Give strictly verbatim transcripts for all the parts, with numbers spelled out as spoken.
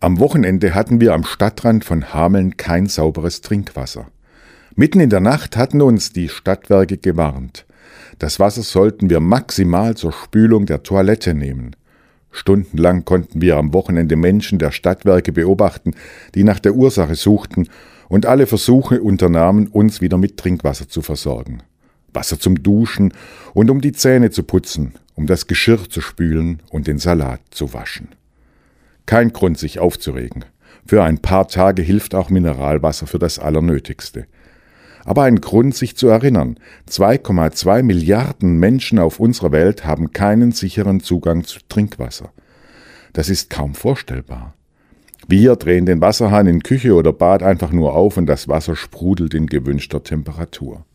Am Wochenende hatten wir am Stadtrand von Hameln kein sauberes Trinkwasser. Mitten in der Nacht hatten uns die Stadtwerke gewarnt. Das Wasser sollten wir maximal zur Spülung der Toilette nehmen. Stundenlang konnten wir am Wochenende Menschen der Stadtwerke beobachten, die nach der Ursache suchten und alle Versuche unternahmen, uns wieder mit Trinkwasser zu versorgen. Wasser zum Duschen und um die Zähne zu putzen, um das Geschirr zu spülen und den Salat zu waschen. Kein Grund, sich aufzuregen. Für ein paar Tage hilft auch Mineralwasser für das Allernötigste. Aber ein Grund, sich zu erinnern, zwei Komma zwei Milliarden Menschen auf unserer Welt haben keinen sicheren Zugang zu Trinkwasser. Das ist kaum vorstellbar. Wir drehen den Wasserhahn in Küche oder Bad einfach nur auf und das Wasser sprudelt in gewünschter Temperatur.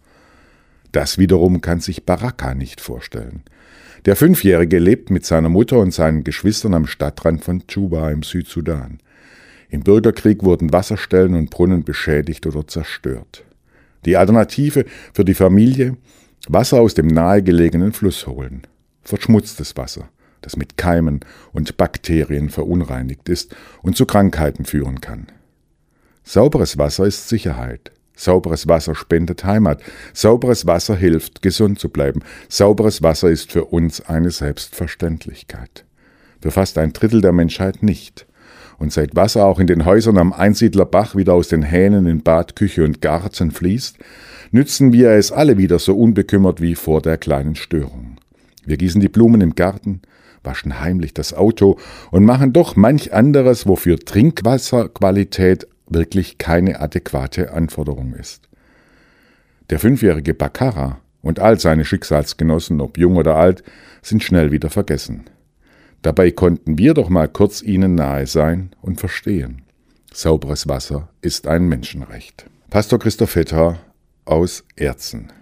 Das wiederum kann sich Baraka nicht vorstellen. Der Fünfjährige lebt mit seiner Mutter und seinen Geschwistern am Stadtrand von Djuba im Südsudan. Im Bürgerkrieg wurden Wasserstellen und Brunnen beschädigt oder zerstört. Die Alternative für die Familie: Wasser aus dem nahegelegenen Fluss holen. Verschmutztes Wasser, das mit Keimen und Bakterien verunreinigt ist und zu Krankheiten führen kann. Sauberes Wasser ist Sicherheit. Sauberes Wasser spendet Heimat. Sauberes Wasser hilft, gesund zu bleiben. Sauberes Wasser ist für uns eine Selbstverständlichkeit. Für fast ein Drittel der Menschheit nicht. Und seit Wasser auch in den Häusern am Einsiedlerbach wieder aus den Hähnen in Bad, Küche und Garten fließt, nützen wir es alle wieder so unbekümmert wie vor der kleinen Störung. Wir gießen die Blumen im Garten, waschen heimlich das Auto und machen doch manch anderes, wofür Trinkwasserqualität wirklich keine adäquate Anforderung ist. Der fünfjährige Bakara und all seine Schicksalsgenossen, ob jung oder alt, sind schnell wieder vergessen. Dabei konnten wir doch mal kurz ihnen nahe sein und verstehen. Sauberes Wasser ist ein Menschenrecht. Pastor Christoph Vetter aus Erzen.